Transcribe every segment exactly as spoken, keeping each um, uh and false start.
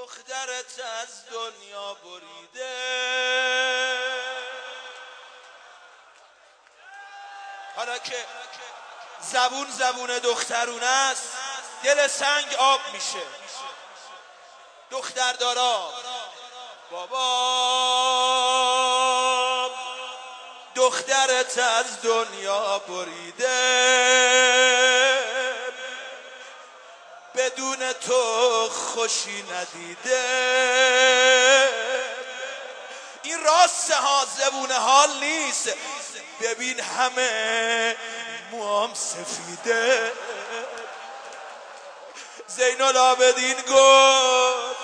دخترت از دنیا بریده. حالا که زبون زبون دخترونه است دل سنگ آب میشه. دختردارا بابا دخترت از دنیا بریده، بدون تو خوشی ندیده. این راست ها، زبون حال نیست. ببین همه موام سفیده. زین العابدین گفت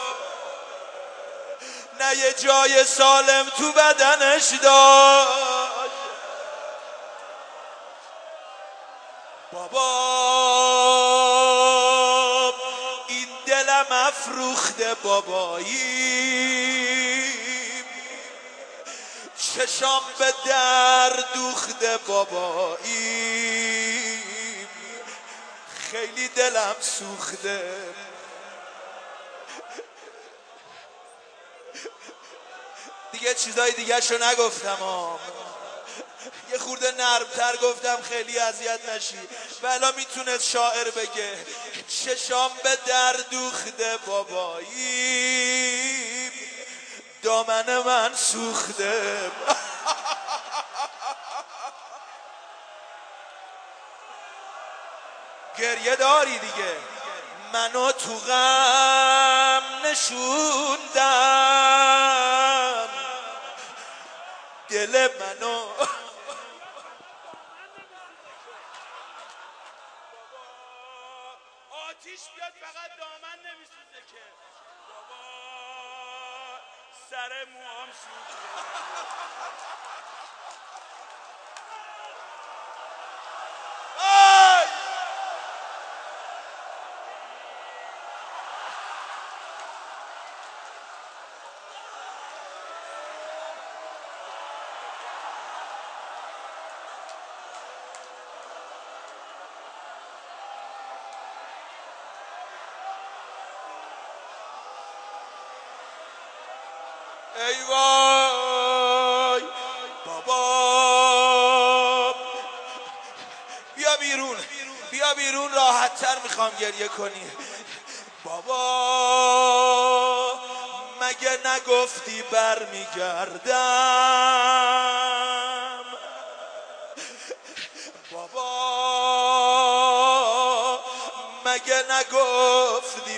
نه یه جای سالم تو بدنش داشت. بابا این دلم افروخته بابایی، چشام به در دوخته بابایی، خیلی دلم سوخته. دیگه چیزای دیگه شو نگفتم ها، یه خورده نرمتر گفتم خیلی اذیت نشی. ولی میتونست شاعر بگه چشام به در دوخته بابایی، دامن من سوخته. گریه داری دیگه. منو تو غم نشوندم، دل منو آتیش بیاد فقط دامن نمیسوزه که. بابا سر موام سوخته. ای وای بابا بیا بیرون، بیا بیرون، راحت تر میخوام گریه کنی. بابا مگه نگفتی برمیگردم؟ بابا مگه نگفتی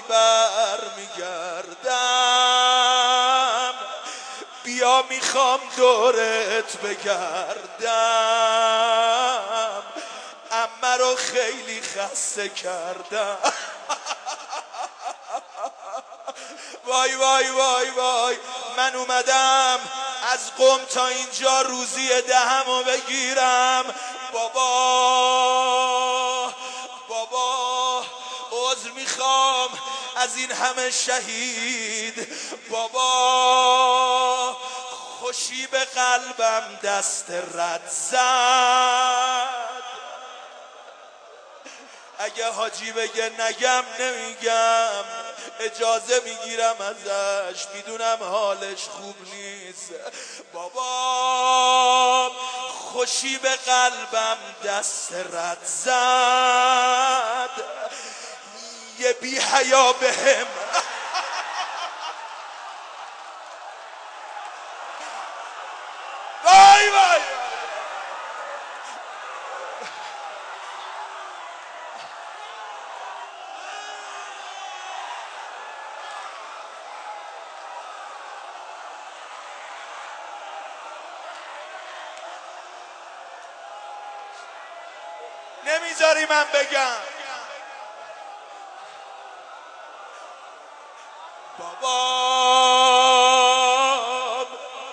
برمیگردم؟ بیا میخوام دورت بگردم، عمه رو خیلی خسته کردم. وای وای وای وای من اومدم از قم تا اینجا روزی دهمو بگیرم. بابا بابا عذر میخوام از این همه شهید. بابا خوشی به قلبم دست رد زد. اگه حاجی بگه نگم نمیگم، اجازه میگیرم ازش، میدونم حالش خوب نیست. بابا خوشی به قلبم دست رد زد. یه بی حیا بهم وای وای نمیذاری من بگم. بابا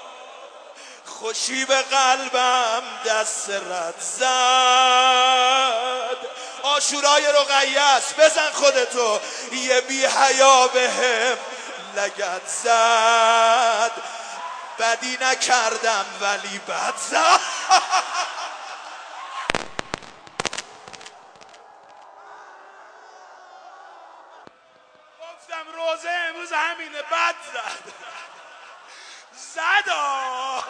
خوشی به قلبم دست رد زد. عاشورای رقیه است، بزن خودتو. یه بی حیا بهم لگد زد. بدی نکردم ولی بد زد. گفتم روزه امروز همینه. بد زد زدا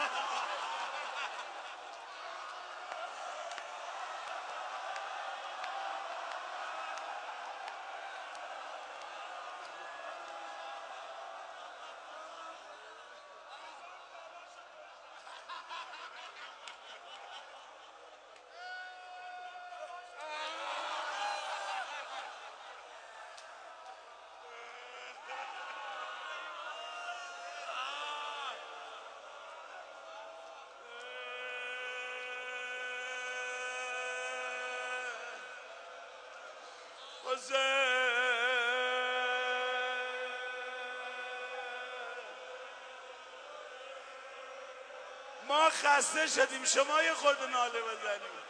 ما خسته شدیم، شما یه خورده ناله بزنیم.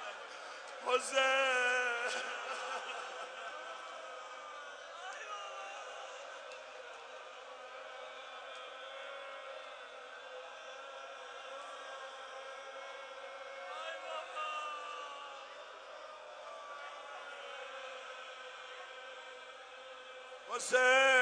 حسین حسین